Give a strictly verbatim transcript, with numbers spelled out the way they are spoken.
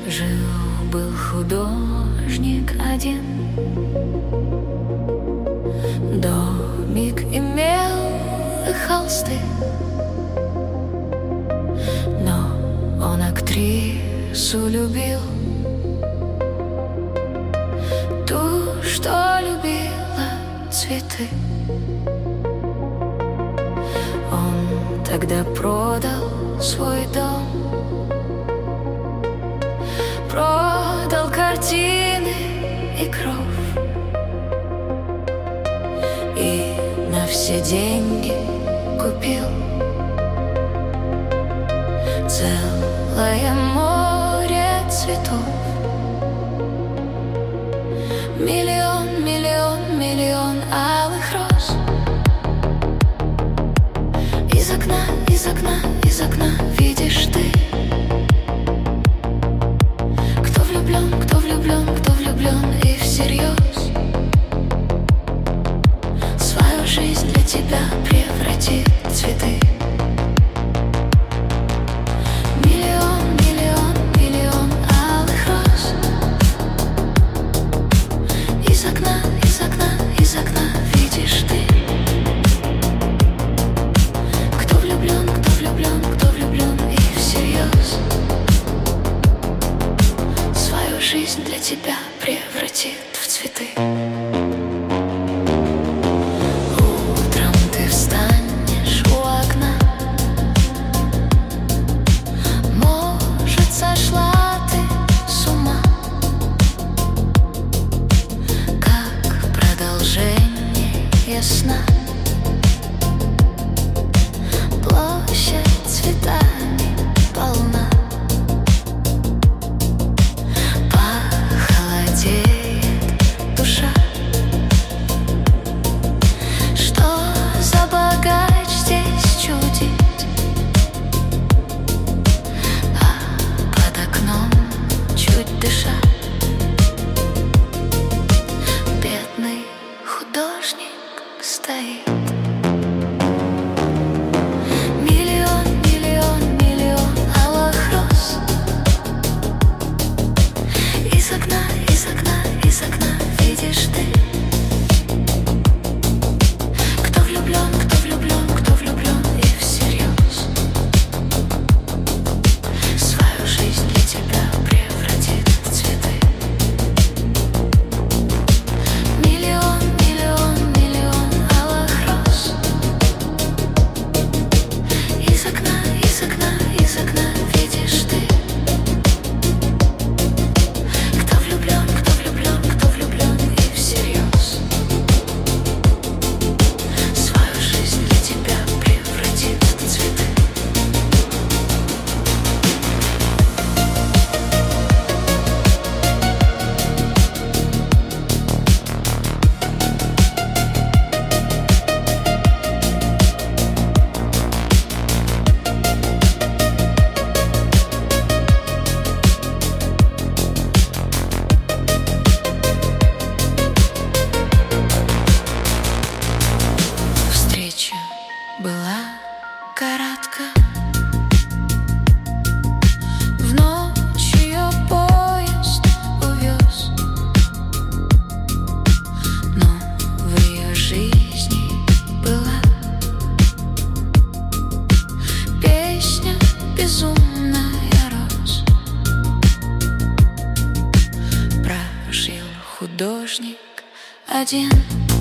Жил-был художник один, домик имел и холсты, но он актрису любил, ту, что любила цветы. Он тогда продал свой дом, продал картины и кровь, и на все деньги купил целое море цветов. Миллион, миллион, миллион алых роз. Из окна, из окна, из окна видишь ты. Кто влюблен, кто влюблен, кто влюблен и всерьез свою жизнь для тебя превратит в цветы. Миллион, миллион, миллион алых роз. Из окна, из окна, из окна видишь ты. Кто влюблен, кто влюблен, кто влюблен и всерьез свою жизнь для тебя превратит в цветы. Утром ты встанешь у окна, может, сошла ты с ума, как продолжение сна. Площадь цветами полна, похолодеет душа. Что за богач здесь чудит, а под окном, чуть дыша, бедный художник стоит. Из окна, из окна, из окна видишь ты. Кто влюблен, кто влюблен, кто влюблен и всерьез свою жизнь для тебя превратит в цветы. Миллион, миллион, миллион алых роз. Из окна, из окна, из окна видишь ты. Была коротка, в ночь ее поезд увез, но в ее жизни была песня безумная роз. Прожил художник один.